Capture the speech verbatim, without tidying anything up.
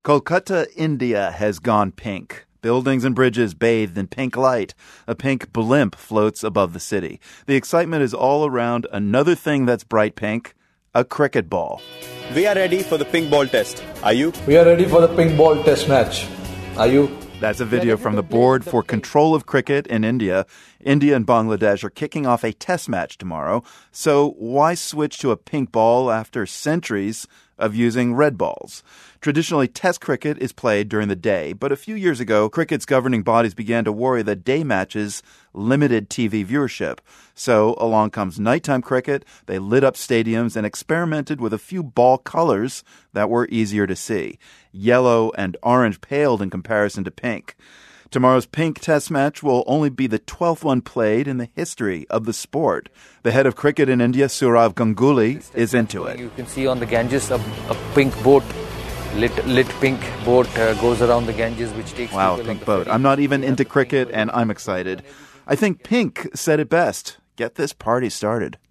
Kolkata, India has gone pink. Buildings and bridges bathed in pink light. A pink blimp floats above the city. The excitement is all around another thing that's bright pink, a cricket ball. We are ready for the pink ball test. Are you? We are ready for the pink ball test match. Are you? That's a video from the Board for Control of Cricket in India. India and Bangladesh are kicking off a test match tomorrow. So why switch to a pink ball after centuries of using red balls? Traditionally, test cricket is played during the day, but a few years ago, cricket's governing bodies began to worry that day matches limited T V viewership. So along comes nighttime cricket. They lit up stadiums and experimented with a few ball colors that were easier to see. Yellow and orange paled in comparison to pink. Tomorrow's pink test match will only be the twelfth one played in the history of the sport. The head of cricket in India, Sourav Ganguly, is into it. You can see on the Ganges a, a pink boat, lit, lit pink boat uh, goes around the Ganges, which takes Wow, people pink on the boat. ferry. I'm not even into cricket, and I'm excited. I think Pink said it best. Get this party started.